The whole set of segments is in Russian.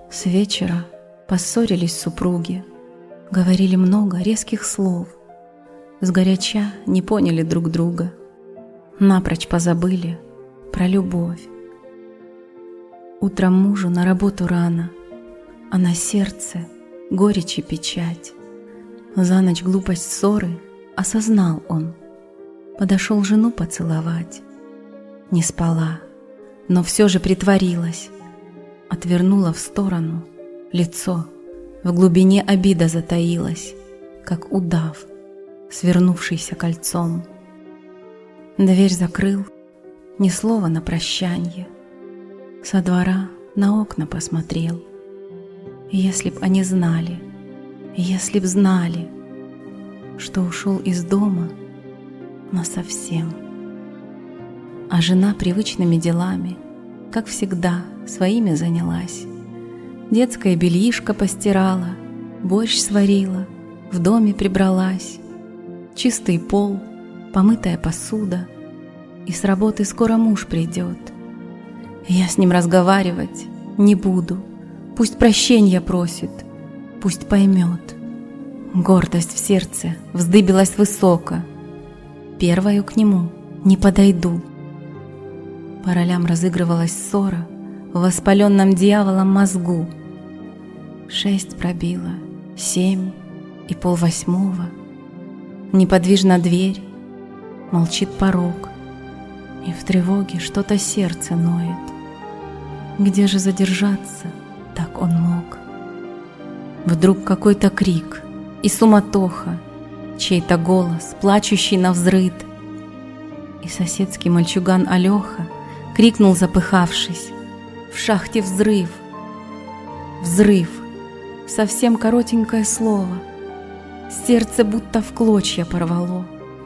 С вечера поссорились супруги, говорили много резких слов, сгоряча не поняли друг друга, напрочь позабыли про любовь. Утром мужу на работу рано, а на сердце горечь и печать. За ночь глупость ссоры осознал он, подошел жену поцеловать. Не спала, но все же притворилась, отвернула в сторону лицо, в глубине обида затаилась, как удав, свернувшийся кольцом. Дверь закрыл, ни слова на прощанье, со двора на окна посмотрел. Если б они знали, если б знали, что ушел из дома насовсем. А жена привычными делами, как всегда, своими занялась. Детское бельишко постирала, борщ сварила, в доме прибралась. Чистый пол, помытая посуда, и с работы скоро муж придет. Я с ним разговаривать не буду, пусть прощенья просит, пусть поймет. Гордость в сердце вздыбилась высоко, первою к нему не подойду. По ролям разыгрывалась ссора в воспаленном дьяволом мозгу. 6 пробило, 7 и 7:30. Неподвижна дверь, молчит порог, и в тревоге что-то сердце ноет. Где же задержаться так он мог? Вдруг какой-то крик и суматоха, чей-то голос, плачущий навзрыд. И соседский мальчуган Алёха крикнул, запыхавшись: «В шахте взрыв!» Взрыв! Совсем коротенькое слово. Сердце будто в клочья порвало.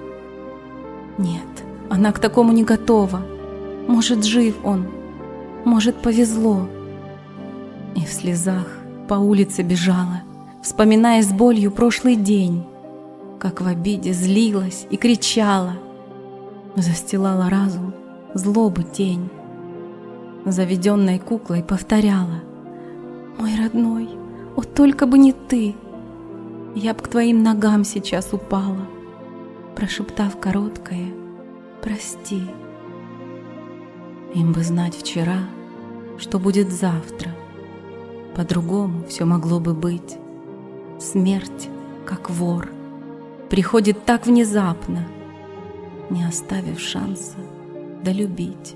Нет, она к такому не готова. Может, жив он, может, повезло. И в слезах по улице бежала, вспоминая с болью прошлый день, как в обиде злилась и кричала, застилала разум злобы тень. Заведенной куклой повторяла: «Мой родной, о, только бы не ты! Я б к твоим ногам сейчас упала, прошептав короткое «прости». Им бы знать вчера, что будет завтра. По-другому все могло бы быть. Смерть, как вор, приходит так внезапно, не оставив шанса долюбить.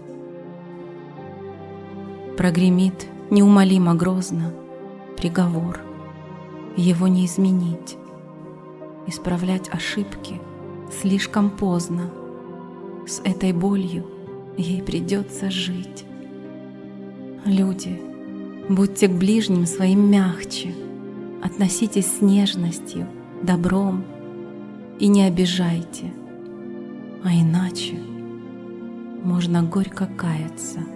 Прогремит неумолимо грозно приговор, его не изменить. Исправлять ошибки слишком поздно, с этой болью ей придется жить. Люди, будьте к ближним своим мягче, относитесь с нежностью, добром и не обижайте, а иначе можно горько каяться.